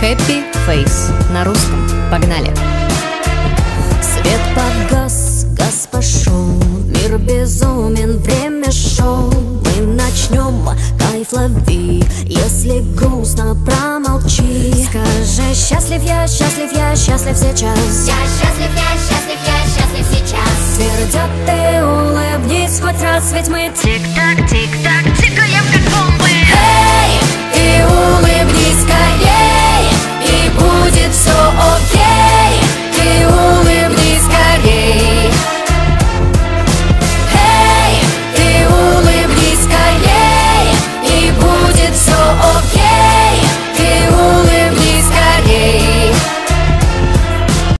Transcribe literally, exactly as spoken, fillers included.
Happy Face на русском. Погнали! Свет погас, газ пошел, мир безумен, время шоу. Мы начнем, кайф лови, если грустно, промолчи. Скажи: счастлив я, счастлив я, счастлив сейчас. Я счастлив, я счастлив, я счастлив сейчас. Твердят ты, улыбнись хоть раз, ведь мы тик-так, тик-так.